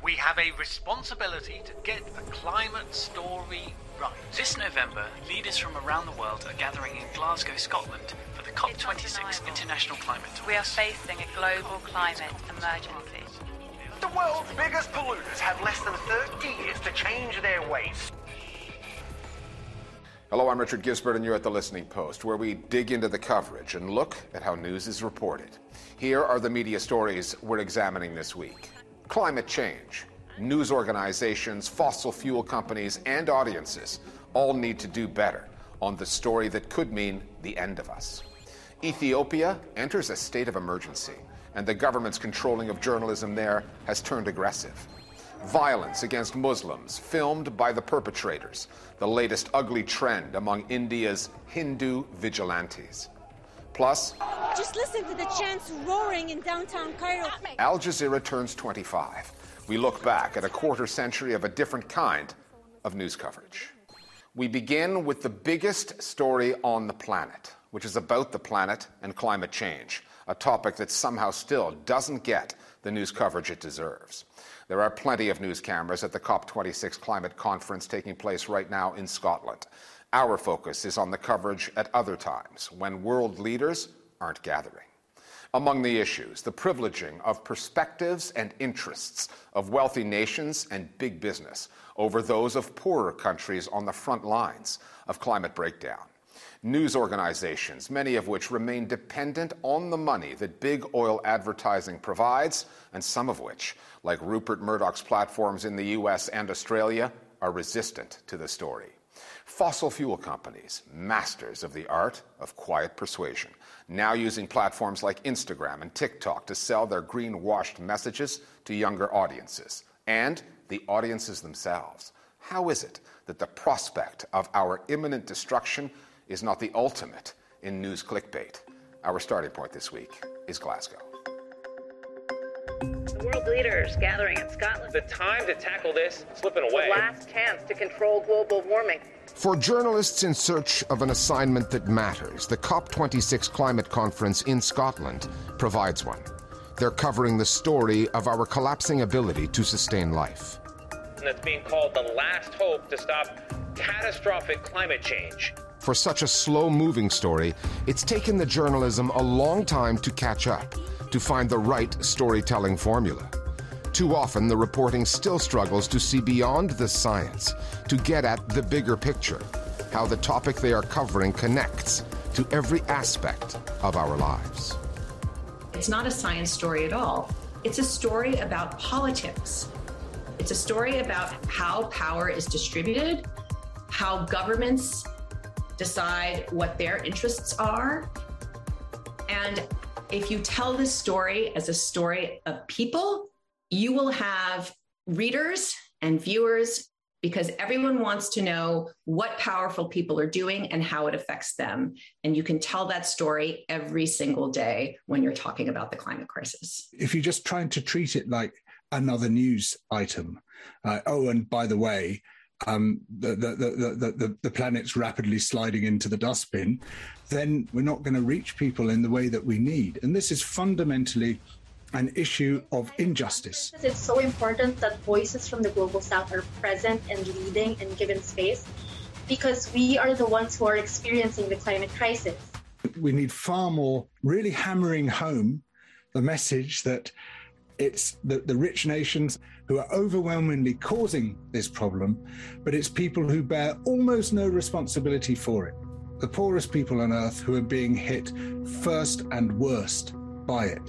We have a responsibility to get the climate story right. This November, leaders from around the world are gathering in Glasgow, Scotland for the COP26 International Climate Talks. We are facing a global climate emergency. The world's biggest polluters have less than 30 years to change their ways. Hello, I'm Richard Gisbert, and you're at The Listening Post, where we dig into the coverage and look at how news is reported. Here are the media stories we're examining this week. Climate change. News organizations, fossil fuel companies, and audiences all need to do better on the story that could mean the end of us. Ethiopia enters a state of emergency, and the government's controlling of journalism there has turned aggressive. Violence against Muslims, filmed by the perpetrators, the latest ugly trend among India's Hindu vigilantes. Plus, just listen to the chants roaring in downtown Cairo. Al Jazeera turns 25. We look back at a quarter century of a different kind of news coverage. We begin with the biggest story on the planet, which is about the planet and climate change, a topic that somehow still doesn't get the news coverage it deserves. There are plenty of news cameras at the COP26 climate conference taking place right now in Scotland. Our focus is on the coverage at other times, when world leaders aren't gathering. Among the issues, the privileging of perspectives and interests of wealthy nations and big business over those of poorer countries on the front lines of climate breakdown. News organizations, many of which remain dependent on the money that big oil advertising provides, and some of which, like Rupert Murdoch's platforms in the US and Australia, are resistant to the story. Fossil fuel companies, masters of the art of quiet persuasion, now using platforms like Instagram and TikTok to sell their green-washed messages to younger audiences, and the audiences themselves. How is it that the prospect of our imminent destruction is not the ultimate in news clickbait? Our starting point this week is Glasgow. The world leaders gathering in Scotland. The time to tackle this slipping away. The last chance to control global warming. For journalists in search of an assignment that matters, the COP26 climate conference in Scotland provides one. They're covering the story of our collapsing ability to sustain life. And it's being called the last hope to stop catastrophic climate change. For such a slow-moving story, it's taken the journalism a long time to catch up, to find the right storytelling formula. Too often, the reporting still struggles to see beyond the science, to get at the bigger picture, how the topic they are covering connects to every aspect of our lives. It's not a science story at all. It's a story about politics. It's a story about how power is distributed, how governments decide what their interests are. And if you tell this story as a story of people, you will have readers and viewers, because everyone wants to know what powerful people are doing and how it affects them. And you can tell that story every single day when you're talking about the climate crisis. If you're just trying to treat it like another news item, and by the way, the planet's rapidly sliding into the dustbin, then we're not going to reach people in the way that we need. And this is fundamentally an issue of injustice. It's so important that voices from the Global South are present and leading and given space, because we are the ones who are experiencing the climate crisis. We need far more really hammering home the message that it's the rich nations who are overwhelmingly causing this problem, but it's people who bear almost no responsibility for it. The poorest people on Earth who are being hit first and worst by it.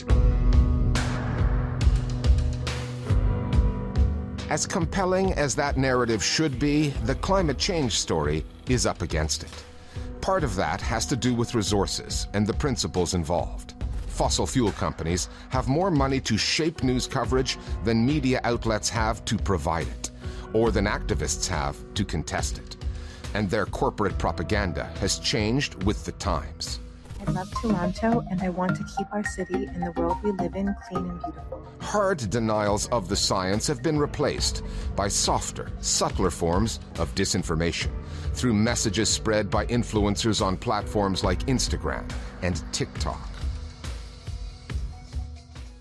As compelling as that narrative should be, the climate change story is up against it. Part of that has to do with resources and the principles involved. Fossil fuel companies have more money to shape news coverage than media outlets have to provide it, or than activists have to contest it. And their corporate propaganda has changed with the times. I love Toronto, and I want to keep our city and the world we live in clean and beautiful. Hard denials of the science have been replaced by softer, subtler forms of disinformation through messages spread by influencers on platforms like Instagram and TikTok.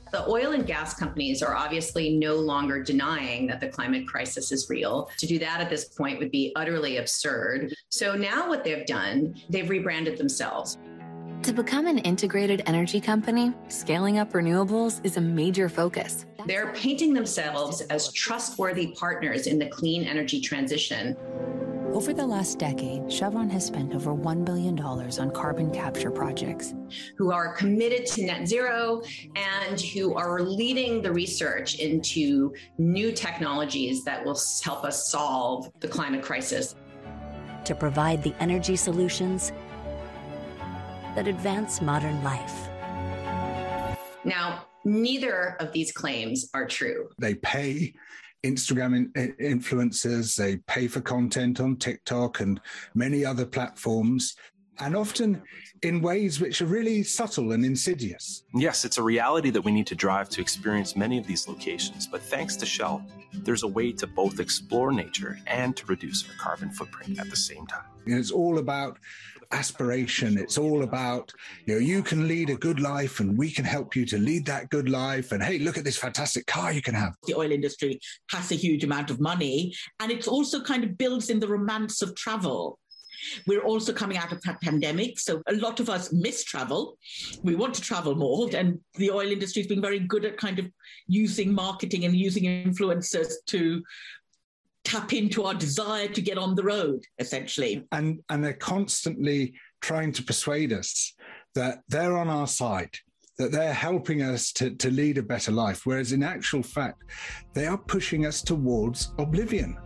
The oil and gas companies are obviously no longer denying that the climate crisis is real. To do that at this point would be utterly absurd. So now what they've done, they've rebranded themselves. To become an integrated energy company, scaling up renewables is a major focus. They're painting themselves as trustworthy partners in the clean energy transition. Over the last decade, Chevron has spent over $1 billion on carbon capture projects. Who are committed to net zero and who are leading the research into new technologies that will help us solve the climate crisis. To provide the energy solutions that advance modern life. Now, neither of these claims are true. They pay Instagram influencers, they pay for content on TikTok and many other platforms, and often in ways which are really subtle and insidious. Yes, it's a reality that we need to drive to experience many of these locations, but thanks to Shell, there's a way to both explore nature and to reduce our carbon footprint at the same time. It's all about aspiration. It's all about, you can lead a good life and we can help you to lead that good life. And hey, look at this fantastic car you can have. The oil industry has a huge amount of money, and it also kind of builds in the romance of travel. We're also coming out of a pandemic, so a lot of us miss travel. We want to travel more, and the oil industry has been very good at kind of using marketing and using influencers to tap into our desire to get on the road, essentially. And they're constantly trying to persuade us that they're on our side, that they're helping us to lead a better life, whereas in actual fact, they are pushing us towards oblivion.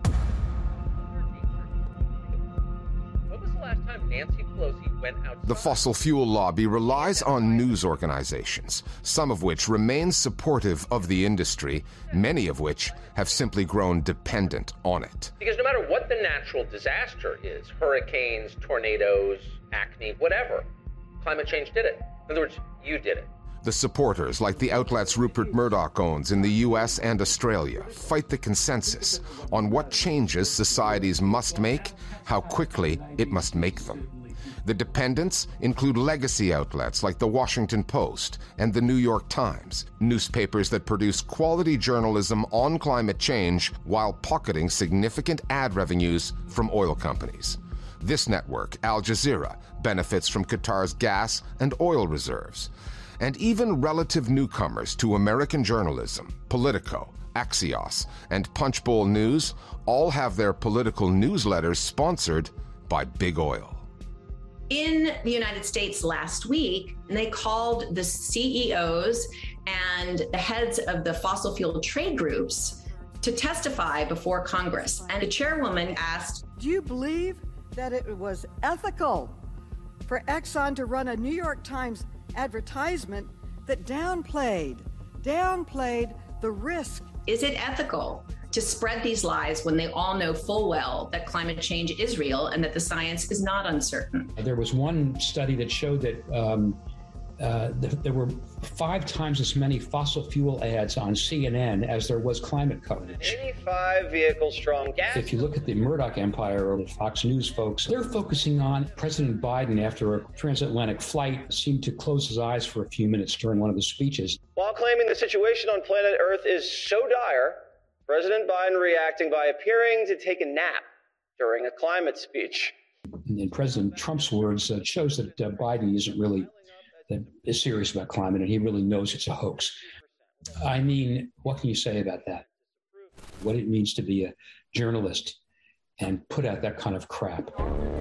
When was the last time Nancy Pelosi went outside? The fossil fuel lobby relies on news organizations, some of which remain supportive of the industry, many of which have simply grown dependent on it. Because no matter what the natural disaster is, hurricanes, tornadoes, acne, whatever, climate change did it. In other words, you did it. The supporters, like the outlets Rupert Murdoch owns in the US and Australia, fight the consensus on what changes societies must make, how quickly it must make them. The dependents include legacy outlets like the Washington Post and the New York Times, newspapers that produce quality journalism on climate change while pocketing significant ad revenues from oil companies. This network, Al Jazeera, benefits from Qatar's gas and oil reserves. And even relative newcomers to American journalism, Politico, Axios, and Punchbowl News, all have their political newsletters sponsored by big oil. In the United States last week, they called the CEOs and the heads of the fossil fuel trade groups to testify before Congress. And the chairwoman asked, "Do you believe that it was ethical for Exxon to run a New York Times advertisement that downplayed the risk?" Is it ethical to spread these lies when they all know full well that climate change is real and that the science is not uncertain? There was one study that showed that there were 5 times as many fossil fuel ads on CNN as there was climate coverage. 85 vehicle strong gas. If you look at the Murdoch empire or the Fox News folks, they're focusing on President Biden after a transatlantic flight seemed to close his eyes for a few minutes during one of the speeches. While claiming the situation on planet Earth is so dire, President Biden reacting by appearing to take a nap during a climate speech. In President Trump's words, shows that Biden isn't really is serious about climate, and he really knows it's a hoax. I mean, what can you say about that? What it means to be a journalist and put out that kind of crap.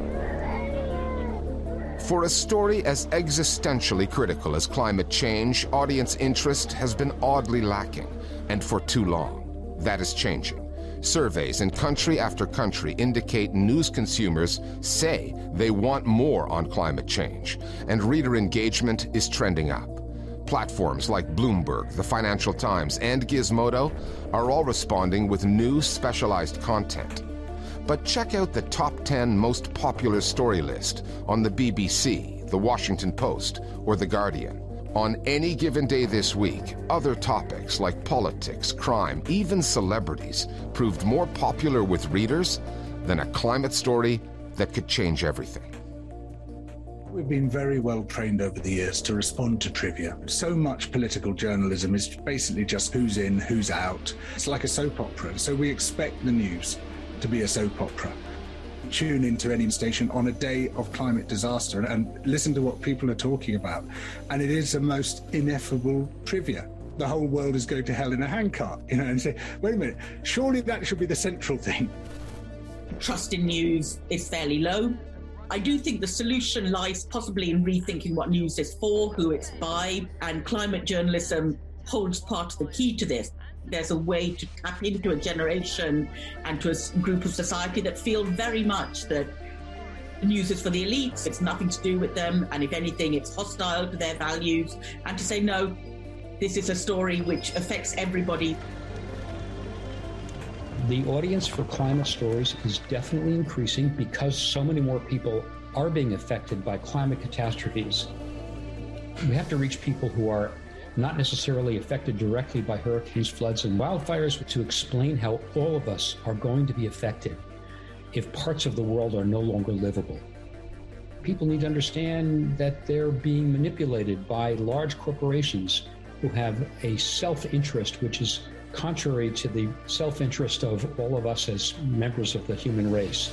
For a story as existentially critical as climate change, audience interest has been oddly lacking, and for too long. That is changing. Surveys in country after country indicate news consumers say they want more on climate change, and reader engagement is trending up. Platforms like Bloomberg, the Financial Times, and Gizmodo are all responding with new specialized content. But check out the top 10 most popular story list on the BBC, the Washington Post, or The Guardian. On any given day this week, other topics like politics, crime, even celebrities proved more popular with readers than a climate story that could change everything. We've been very well trained over the years to respond to trivia. So much political journalism is basically just who's in, who's out. It's like a soap opera. So we expect the news to be a soap opera. Tune into any station on a day of climate disaster and listen to what people are talking about. And it is the most ineffable trivia. The whole world is going to hell in a handcart, you know, and say, wait a minute, surely that should be the central thing. Trust in news is fairly low. I do think the solution lies possibly in rethinking what news is for, who it's by, and climate journalism holds part of the key to this. There's a way to tap into a generation and to a group of society that feel very much that the news is for the elites, it's nothing to do with them, and if anything, it's hostile to their values, and to say, no, this is a story which affects everybody. The audience for climate stories is definitely increasing because so many more people are being affected by climate catastrophes. We have to reach people who are not necessarily affected directly by hurricanes, floods, and wildfires to explain how all of us are going to be affected if parts of the world are no longer livable. People need to understand that they're being manipulated by large corporations who have a self-interest which is contrary to the self-interest of all of us as members of the human race.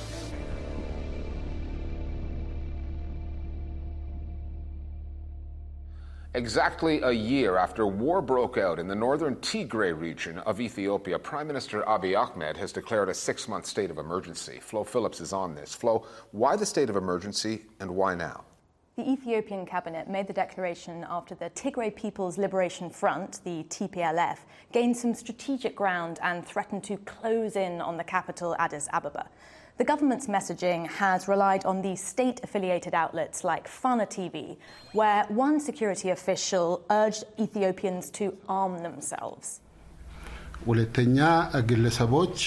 Exactly a year after war broke out in the northern Tigray region of Ethiopia, Prime Minister Abiy Ahmed has declared a 6-month state of emergency. Flo Phillips is on this. Flo, why the state of emergency and why now? The Ethiopian cabinet made the declaration after the Tigray People's Liberation Front, the TPLF, gained some strategic ground and threatened to close in on the capital, Addis Ababa. The government's messaging has relied on the state-affiliated outlets like Fana TV, where one security official urged Ethiopians to arm themselves. ሁለተኛ ግለሰቦች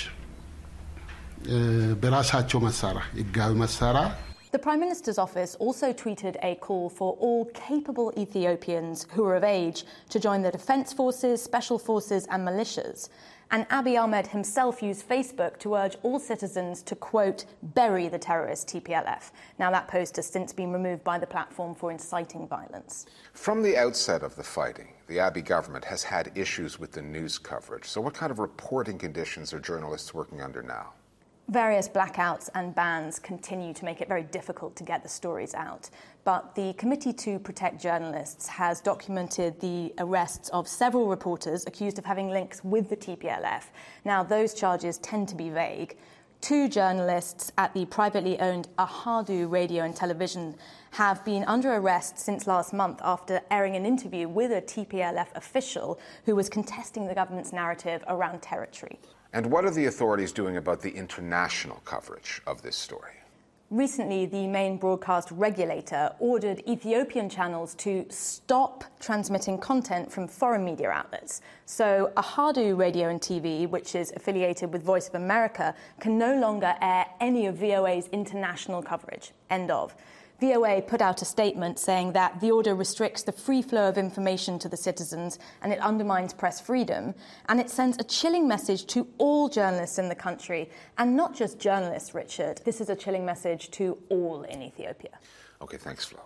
በራሳቸው መሳሪያ ህጋዊ መሳሪያ The Prime Minister's office also tweeted a call for all capable Ethiopians who are of age to join the Defence Forces, Special Forces and militias. And Abiy Ahmed himself used Facebook to urge all citizens to, quote, bury the terrorist TPLF. Now that post has since been removed by the platform for inciting violence. From the outset of the fighting, the Abiy government has had issues with the news coverage. So what kind of reporting conditions are journalists working under now? Various blackouts and bans continue to make it very difficult to get the stories out. But the Committee to Protect Journalists has documented the arrests of several reporters accused of having links with the TPLF. Now, those charges tend to be vague. 2 journalists at the privately owned Ahadu Radio and Television have been under arrest since last month after airing an interview with a TPLF official who was contesting the government's narrative around territory. And what are the authorities doing about the international coverage of this story? Recently, the main broadcast regulator ordered Ethiopian channels to stop transmitting content from foreign media outlets. So Ahadu Radio and TV, which is affiliated with Voice of America, can no longer air any of VOA's international coverage. End of. VOA put out a statement saying that the order restricts the free flow of information to the citizens and it undermines press freedom. And it sends a chilling message to all journalists in the country. And not just journalists, Richard. This is a chilling message to all in Ethiopia. Okay, thanks, Flo.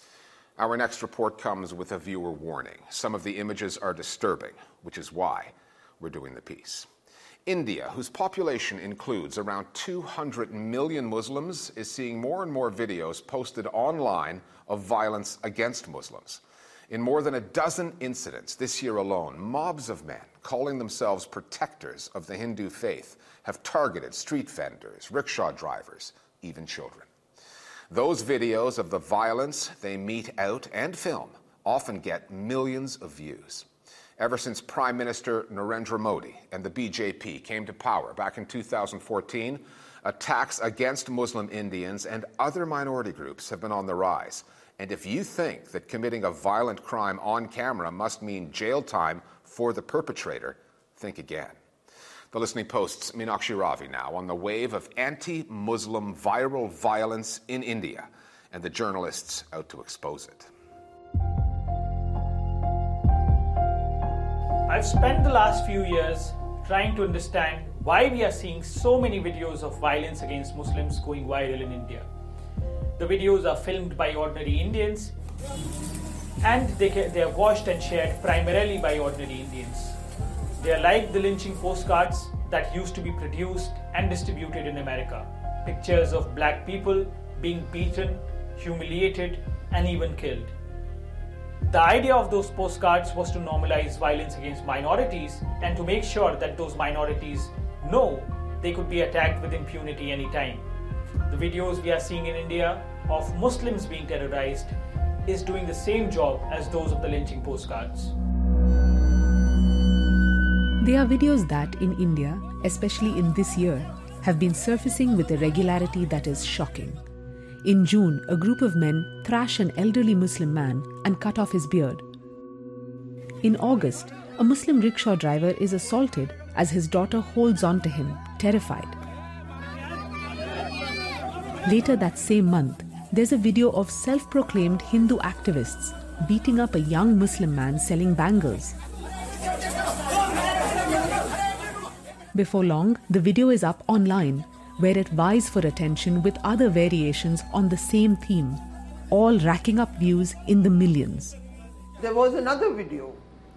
Our next report comes with a viewer warning. Some of the images are disturbing, which is why we're doing the piece. India, whose population includes around 200 million Muslims, is seeing more and more videos posted online of violence against Muslims. In more than a dozen incidents this year alone, mobs of men calling themselves protectors of the Hindu faith have targeted street vendors, rickshaw drivers, even children. Those videos of the violence they mete out and film often get millions of views. Ever since Prime Minister Narendra Modi and the BJP came to power back in 2014, attacks against Muslim Indians and other minority groups have been on the rise. And if you think that committing a violent crime on camera must mean jail time for the perpetrator, think again. The Listening Post's Meenakshi Ravi now on the wave of anti-Muslim viral violence in India and the journalists out to expose it. I've spent the last few years trying to understand why we are seeing so many videos of violence against Muslims going viral in India. The videos are filmed by ordinary Indians, and they are watched and shared primarily by ordinary Indians. They are like the lynching postcards that used to be produced and distributed in America. Pictures of black people being beaten, humiliated, and even killed. The idea of those postcards was to normalize violence against minorities and to make sure that those minorities know they could be attacked with impunity anytime. The videos we are seeing in India of Muslims being terrorized is doing the same job as those of the lynching postcards. They are videos that, in India, especially in this year, have been surfacing with a regularity that is shocking. In June, a group of men thrash an elderly Muslim man and cut off his beard. In August, a Muslim rickshaw driver is assaulted as his daughter holds on to him, terrified. Later that same month, there's a video of self-proclaimed Hindu activists beating up a young Muslim man selling bangles. Before long, the video is up online, where it vies for attention with other variations on the same theme, all racking up views in the millions. There was another video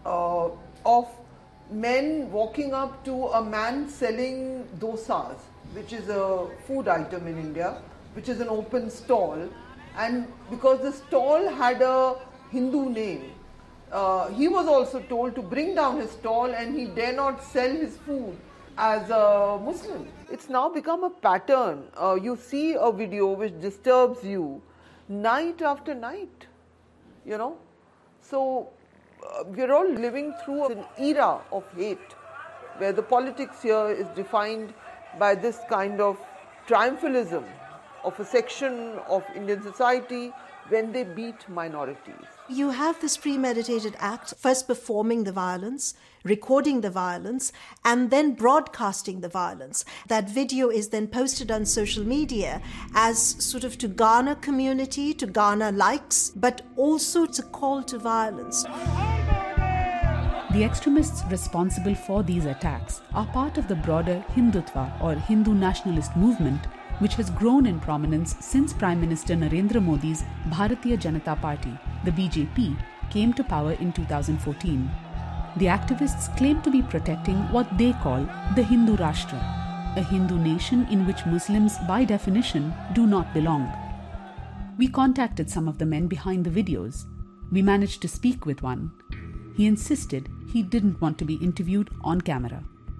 of men walking up to a man selling dosas, which is a food item in India, which is an open stall, and because the stall had a Hindu name, he was also told to bring down his stall and he dare not sell his food as a Muslim. It's now become a pattern. You see a video which disturbs you night after night, you know. So we're all living through an era of hate where the politics here is defined by this kind of triumphalism of a section of Indian society when they beat minorities. You have this premeditated act, first performing the violence, recording the violence, and then broadcasting the violence. That video is then posted on social media as sort of to garner community, to garner likes, but also it's a call to violence. The extremists responsible for these attacks are part of the broader Hindutva or Hindu nationalist movement, which has grown in prominence since Prime Minister Narendra Modi's Bharatiya Janata Party, the BJP, came to power in 2014. The activists claim to be protecting what they call the Hindu Rashtra, a Hindu nation in which Muslims, by definition, do not belong. We contacted some of the men behind the videos. We managed to speak with one. He insisted he didn't want to be interviewed on camera.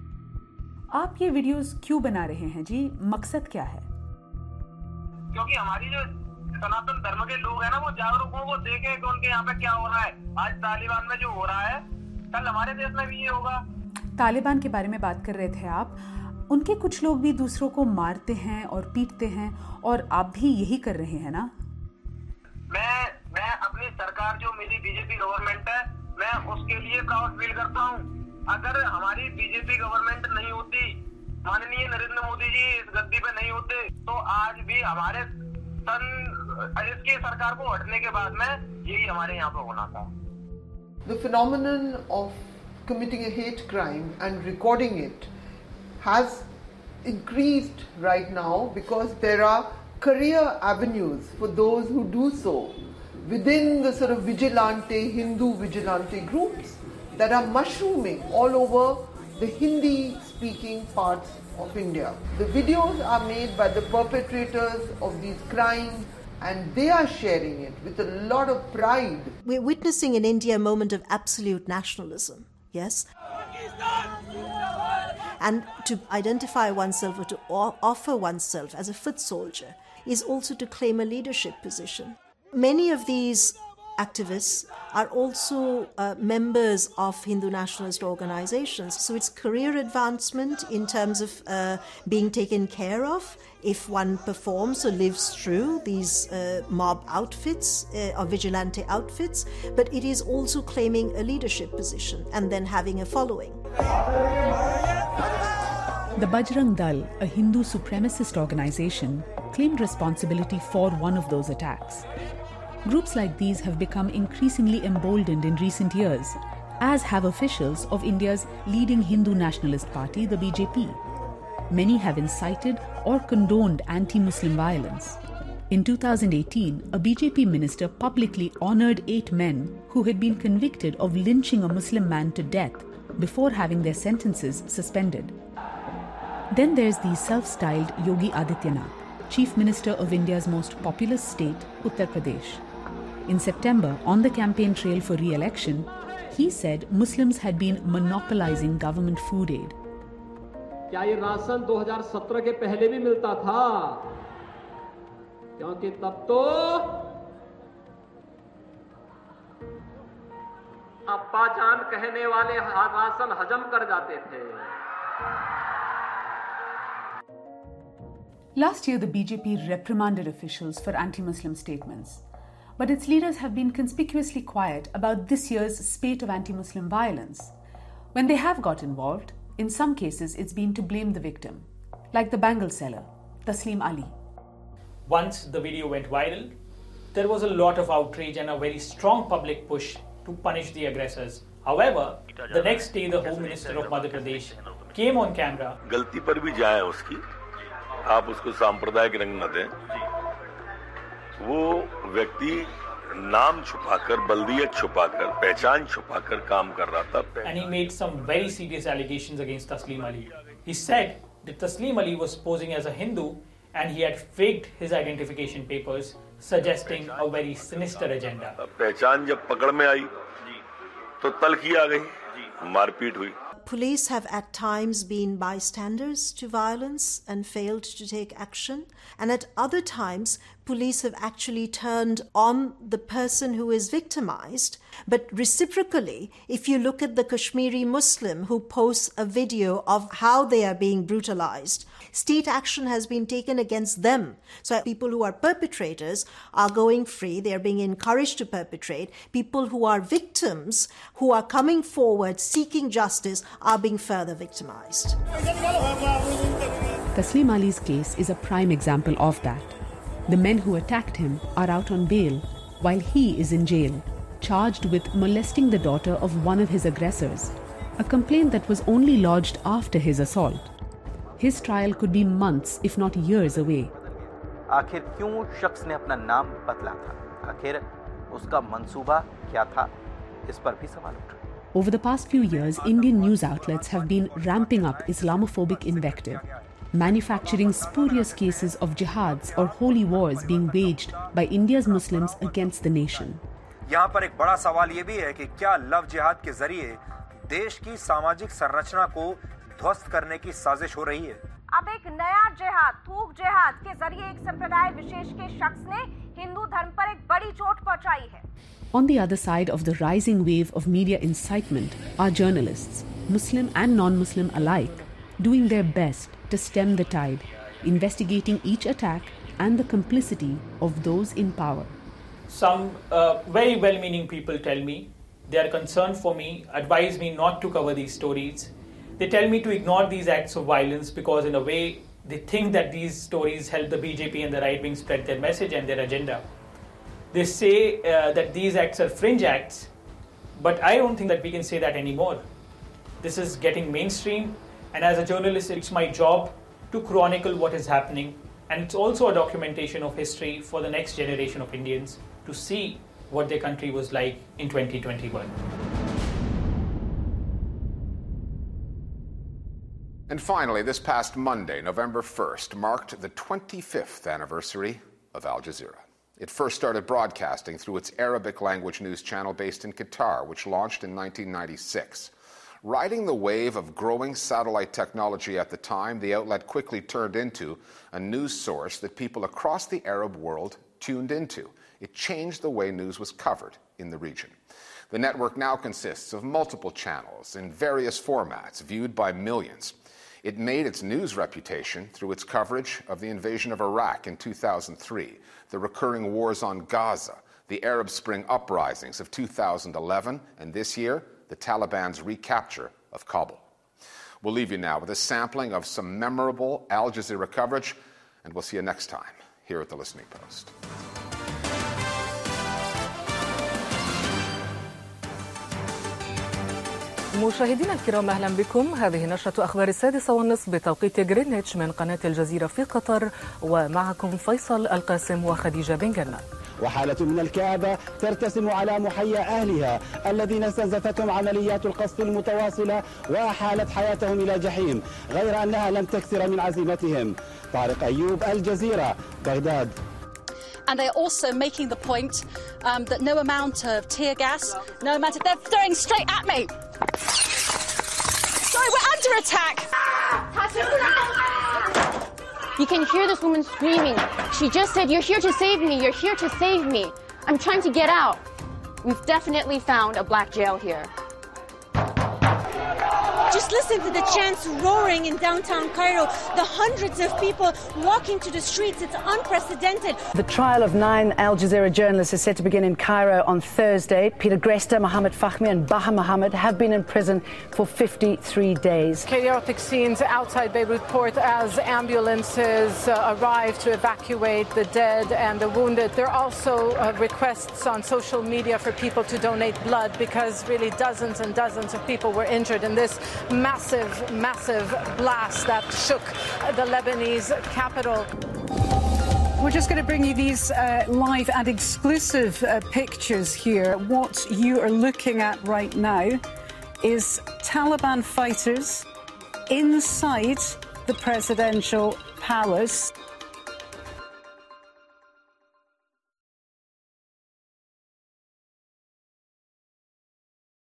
आप ये videos क्यों बना रहे हैं जी? मकसद क्या है? क्योंकि हमारी जो सनातन धर्म के लोग हैं ना, वो जागरूक हो, वो देखें कि उनके यहाँ पे क्या हो रहा है. आज तालिबान में जो हो रहा है, कल हमारे देश में भी ये होगा. तालिबान के बारे में बात कर रहे थे आप. उनके कुछ लोग भी दूसरों को मारते हैं और पीटते हैं, और आप भी यही कर रहे हैं ना? मैं अपनी सरकार, जो मेरी बीजेपी गवर्नमेंट है, मैं उसके लिए प्राउड फील करता हूँ. अगर हमारी बीजेपी गवर्नमेंट नहीं होती, माननीय नरेंद्र मोदी जी इस गद्दी पे नहीं होते, तो आज भी हमारे इसकी सरकार को हटने के बाद में यही हमारे यहाँ पे होना था. The phenomenon of committing a hate crime and recording it has increased right now because there are career avenues for those who do so within the sort of vigilante, Hindu vigilante groups that are mushrooming all over the Hindi-speaking parts of India. The videos are made by the perpetrators of these crimes and they are sharing it with a lot of pride. We're witnessing in India a moment of absolute nationalism, yes? And to identify oneself or to offer oneself as a foot soldier is also to claim a leadership position. Many of these activists are also members of Hindu nationalist organizations. So it's career advancement in terms of being taken care of if one performs or lives through these mob outfits or vigilante outfits, but it is also claiming a leadership position and then having a following. The Bajrang Dal, a Hindu supremacist organization, claimed responsibility for one of those attacks. Groups like these have become increasingly emboldened in recent years, as have officials of India's leading Hindu nationalist party, the BJP. Many have incited or condoned anti-Muslim violence. In 2018, a BJP minister publicly honored 8 men who had been convicted of lynching a Muslim man to death before having their sentences suspended. Then there's the self-styled Yogi Adityanath, Chief Minister of India's most populous state, Uttar Pradesh. In September, on the campaign trail for re-election, he said Muslims had been monopolizing government food aid. क्या ये ration 2017 के पहले भी मिलता था? क्योंकि तब तो अब्बा जान कहने वाले राशन हजम कर जाते थे. Last year, the BJP reprimanded officials for anti-Muslim statements. But its leaders have been conspicuously quiet about this year's spate of anti-Muslim violence. When they have got involved, in some cases it's been to blame the victim, like the bangle seller, Taslim Ali. Once the video went viral, there was a lot of outrage and a very strong public push to punish the aggressors. However, the next day the Home Minister of Madhya Pradesh came on camera. गलती पर भी जाए उसकी, आप उसको सांप्रदायिक रंग न दें. वो व्यक्ति नाम छुपाकर, बल्दियत छुपाकर, पहचान छुपाकर काम कर रहा था. And he made some very serious allegations against Taslim Ali. He said that Taslim Ali was posing as a Hindu and he had faked his identification papers, suggesting a very sinister agenda. पहचान जब पकड़ में आई, तो तलखी आ गई, मारपीट हुई. Police have at times been bystanders to violence and failed to take action. And at other times, police have actually turned on the person who is victimized. But reciprocally, if you look at the Kashmiri Muslim who posts a video of how they are being brutalized, state action has been taken against them. So people who are perpetrators are going free. They are being encouraged to perpetrate. People who are victims, who are coming forward seeking justice, are being further victimized. Taslim Ali's case is a prime example of that. The men who attacked him are out on bail, while he is in jail, charged with molesting the daughter of one of his aggressors, a complaint that was only lodged after his assault. His trial could be months, if not years away. आखिर क्यों शख्स ने अपना नाम बदला था? आखिर उसका मंसूबा क्या था? इस पर भी सवाल उठ रहे हैं. Over the past few years, Indian news outlets have been ramping up Islamophobic invective, manufacturing spurious cases of jihads or holy wars being waged by India's Muslims against the nation. यहाँ पर एक बड़ा सवाल ये भी है कि क्या लव जिहाद के जरिए देश की सामाजिक संरचना को ध्वस्त करने की साजिश हो रही है? अब एक नया जिहाद, थूक जिहाद के जरिए एक संप्रदाय विशेष के शख्स ने हिंदू धर्म पर एक बड़ी चोट पहुंचाई है. On the other side of the rising wave of media incitement are journalists, Muslim and non-Muslim alike, doing their best to stem the tide, investigating each attack and the complicity of those in power. Some very well-meaning people tell me they are concerned for me, advise me not to cover these stories. They tell me to ignore these acts of violence because in a way they think that these stories help the BJP and the right wing spread their message and their agenda. They say that these acts are fringe acts, but I don't think that we can say that anymore. This is getting mainstream, and as a journalist, it's my job to chronicle what is happening, and it's also a documentation of history for the next generation of Indians to see what their country was like in 2021. And finally, this past Monday, November 1st, marked the 25th anniversary of Al Jazeera. It first started broadcasting through its Arabic language news channel based in Qatar, which launched in 1996. Riding the wave of growing satellite technology at the time, the outlet quickly turned into a news source that people across the Arab world tuned into. It changed the way news was covered in the region. The network now consists of multiple channels in various formats, viewed by millions. It made its news reputation through its coverage of the invasion of Iraq in 2003, the recurring wars on Gaza, the Arab Spring uprisings of 2011, and this year, the Taliban's recapture of Kabul. We'll leave you now with a sampling of some memorable Al Jazeera coverage, and we'll see you next time here at The Listening Post. مشاهدينا الكرام أهلا بكم. هذه نشرة أخبار 6:30 بتوقيت غرينتش من قناة الجزيرة في قطر، ومعكم فيصل القاسم وخديجة بن جنة. وحالة من الكآبة ترتسم على محيا أهلها الذين استنزفتهم عمليات القصف المتواصلة وأحالت حياتهم إلى جحيم، غير أنها لم تكسر من عزيمتهم. طارق أيوب، الجزيرة، بغداد. And they're also making the point that no amount of tear gas, no amount of... They're throwing straight at me. Sorry, we're under attack. You can hear this woman screaming. She just said, "You're here to save me. You're here to save me. I'm trying to get out." We've definitely found a black jail here. Just listen to the chants roaring in downtown Cairo. The hundreds of people walking to the streets. It's unprecedented. The trial of 9 Al Jazeera journalists is set to begin in Cairo on Thursday. Peter Gresta, Mohammed Fahmy and Baha Mohammed have been in prison for 53 days. Chaotic scenes outside Beirut port as ambulances arrive to evacuate the dead and the wounded. There are also requests on social media for people to donate blood because really dozens and dozens of people were injured in this massive blast that shook the Lebanese capital. We're just going to bring you these live and exclusive pictures here. What you are looking at right now is Taliban fighters inside the presidential palace.